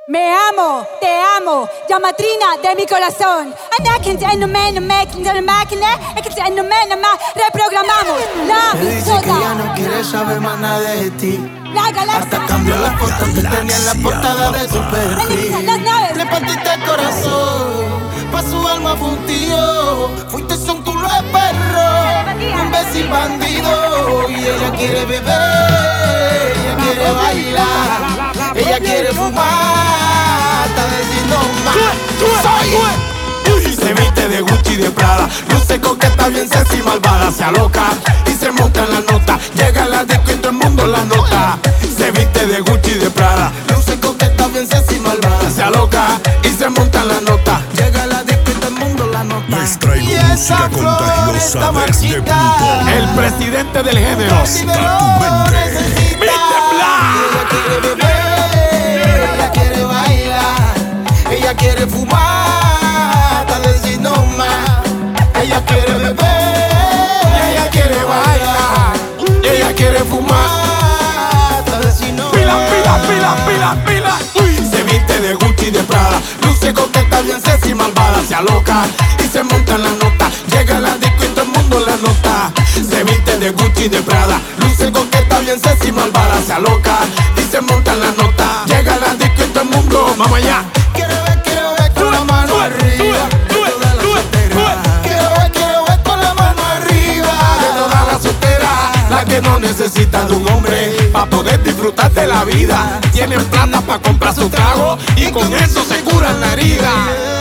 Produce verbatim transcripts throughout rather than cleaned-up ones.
Me amo, te amo, llamatrina de mi corazón. Anda que entiendo menos, me quito la máquina, es que entiendo menos más, reprogramamos la Me dice que ya no quiere saber más nada de ti. La galaxia. Hasta cambió la foto que tenía en la portada de su perfil. Las naves. Le partiste el corazón, pa' su alma fue un tío. Fuiste un culo de perro, un beso y bandido. Y ella quiere beber, ella quiere bailar, ella quiere fumar, está diciendo más. Soy. Se viste de Gucci y de Prada, luce coqueta, bien sexy, malvada, se aloca y se monta en la nota. Llega a la disco y todo el mundo la nota. Se viste de Gucci y de Prada, luce coqueta, bien sexy, malvada, se aloca y se monta en la nota. Llega a la disco y todo el mundo la nota. Les traigo y música esa flor contagiosa está desde marchita. Plutón. El presidente del género. Si me lo necesita. Ella quiere beber, ella quiere bailar, ella quiere fumar, está diciendo más. Ella quiere beber, ella quiere bailar, ella quiere fumar, está diciendo más. Pila, pila, pila, pila, pila. Uy. Se viste de Gucci y de Prada, luce coqueta, bien sexy, malvada, se aloca y se monta en la nota. Llega a la disco y todo el mundo la nota. Se viste de Gucci y de Prada, luce coqueta, bien sexy, malvada, se aloca y se monta en la nota. Llega a la disco y todo el mundo, Vamos allá. quiero ver, quiero ver con la mano sube, arriba. sube, De todas las sube, solteras. sube. Quiero ver, quiero ver con la mano arriba. De todas las solteras, la que no necesita de un hombre Pa' poder disfrutar de la vida. Tienen plata pa' comprar su trago y con eso se curan la herida.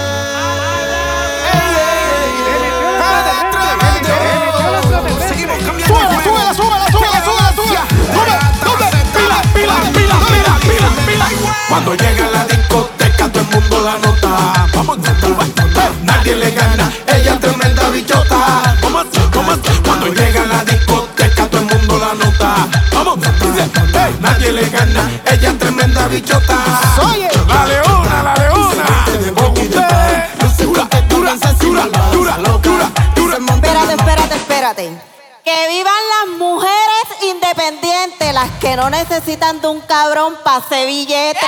Seguimos cambiando. Súbela, súbela, súbela, súbela, súbela, súbela. Sube, sube. Pila, pila, pila, pila, pila, pila. Cuando llega a la discoteca todo el mundo la nota. Vamos, nota. Nadie le gana, ella es tremenda bichota. ¿Cómo así? ¿Cómo así? Cuando llega a la discoteca todo el mundo la nota. Vamos, dice, hey. Nadie le gana, ella es tremenda bichota. Oye, la leona, la leona. Usted, dura, dura, dura, dura, dura, dura. Espérate, espérate, espérate. Que vivan las mujeres independientes, las que no necesitan de un cabrón pa' hacer billetes.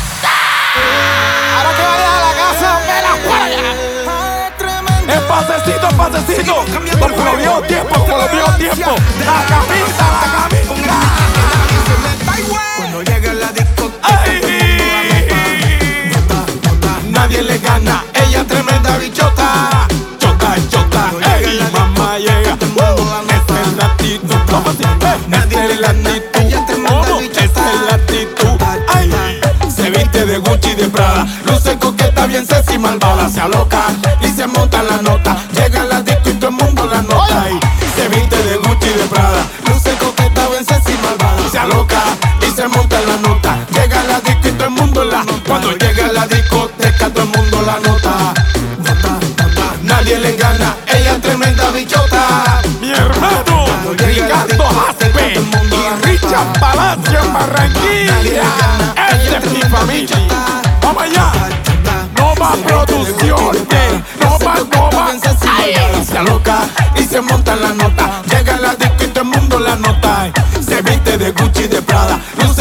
Ahora que vaya a la casa, me la fuera. Es pasecito, es pasecito. Porque lo vio tiempo, porque lo vio tiempo. La camisa, la camisa. Cuando llega a la discoteca Ay. nadie le gana, ella es tremenda bichota. Chota, chota, ey, mamá llega. Esta es la actitud. ¿Cómo así? Esta es la actitud. ¿Cómo? Esta es la actitud. Ay. Se viste de Gucci y de Prada, luce coqueta, bien sexy, malvada, se aloca y se monta en la nota. Llega a la disco y todo el mundo la nota. Y se viste de Gucci y de Prada, luce coqueta, bien sexy, malvada, se aloca y se monta en la nota. Llega a la disco y todo el mundo la nota. Cuando llega a la discoteca todo el mundo la nota. Nadie le gana, ella es tremenda bichota. Mi hermano Ricardo Jaspe y Richard Palacio en Barranquilla. Esta es mi familia. Vamos allá. No más producciones. No más, no más. Ay. Se aloca y se monta en la nota. Llega a la disco y todo el mundo la nota. Se viste de Gucci y de Prada, luce